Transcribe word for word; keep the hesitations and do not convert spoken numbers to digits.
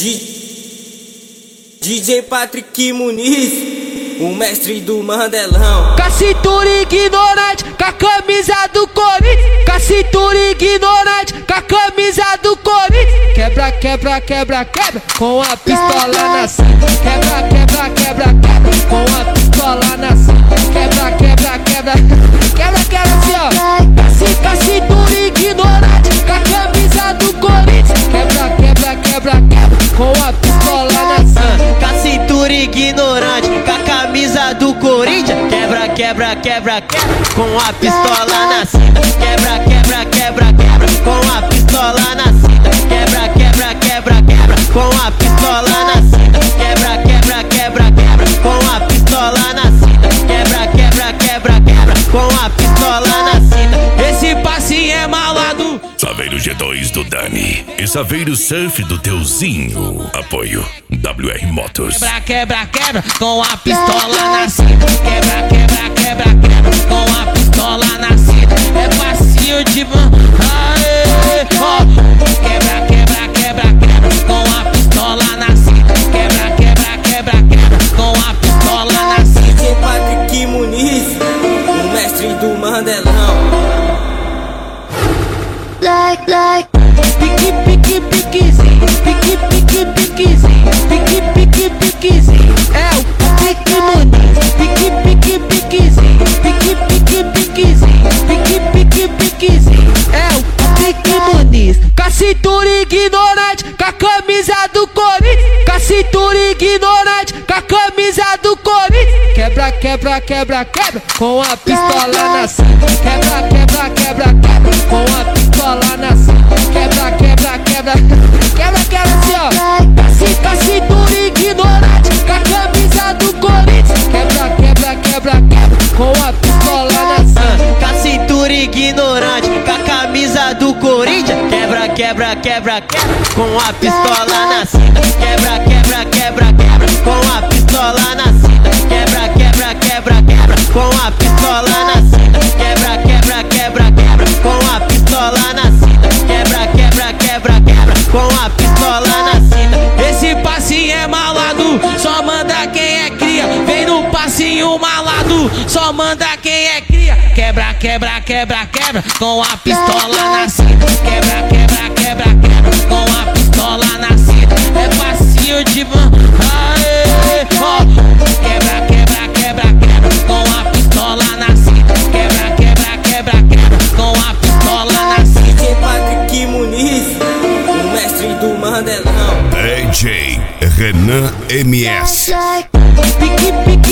D J Patrick Muniz, o mestre do Mandelão. Com a cintura ignorante, com a camisa do Corinthians. Com a cintura ignorante, com a camisa do Corinthians. Quebra, quebra, quebra, quebra, com a pistola na cinta. Quebra, quebra, quebra, quebra, com a pistola na cinta. Quebra, quebra, quebra, quebra, quebra assim ó. Com a cintura ignorante, com a camisa do Corinthians. Quebra, quebra, quebra, quebra, com a pistola na cinta. Com a cintura ignorante, com a camisa do Corinthians. Quebra, quebra, quebra, quebra, com a pistola na cinta. Quebra, quebra, quebra, quebra, com a pistola na cinta. Quebra, quebra, quebra, quebra, com a pistola na cinta. Quebra, quebra, quebra, quebra, com a pistola na cinta. Quebra, quebra, quebra, quebra, com a pistola na cinta. Esse passinho é malado. Saveiro G dois do Dani e Saveiro Surf do Teuzinho. Apoio W R Motos. Quebra, quebra, quebra, com a pistola na cinta. Quebra, quebra, quebra, quebra, com a pistola na cinta. É passinho de mão. Aê, ó. Quebra, quebra, quebra, quebra, com a pistola na cinta. Quebra, quebra, quebra, quebra, com a pistola na cinta. D J Patrick Muniz, o mestre do Mandelão. Like, like, pique, pique, piquezinho, pique, pique, piquezinho, pique, pique, piquezinho. É o Patrick Muniz, pique, pique, piquezinho, pique, pique, piquezinho, pique, pique, piquezinho. É o Patrick Muniz. Com a cintura ignorante, com a camisa do Corinthians. Com a cintura ignorante, com a camisa do Corinthians. Quebra, quebra, quebra, quebra, com a pistola na cinta. Quebra, quebra, quebra, quebra, com a pistola na cinta. Quebra, quebra, quebra, quebra, quebra assim ó. Com a cintura ignorante, com a camisa do Corinthians. Quebra, quebra, quebra, quebra, com a pistola na cinta. Com a cintura ignorante, com a camisa do Corinthians. Quebra, quebra, quebra, quebra, com a pistola na cinta. Quebra, quebra, quebra, quebra, com a pistola na cinta. Quebra, quebra, quebra, quebra, com a pistola na cinta. Quebra, quebra, quebra, quebra, com a pistola na cinta. Quebra, quebra, quebra, quebra, com a pistola na cinta. Esse passinho é malado, só manda quem é cria. Vem no passinho malado, só manda quem é cria. Quebra, quebra, quebra, quebra, com a pistola na cinta. Quebra, quebra, quebra, quebra, com a pistola na cinta. É passinho de mão. Aê, ó. Quebra, quebra, quebra, quebra, com a pistola na cinta. Quebra, quebra, quebra, quebra, com a pistola na cinta. D J Patrick Muniz, o mestre do Mandelão. D J Renan M S. like, Pique, pique.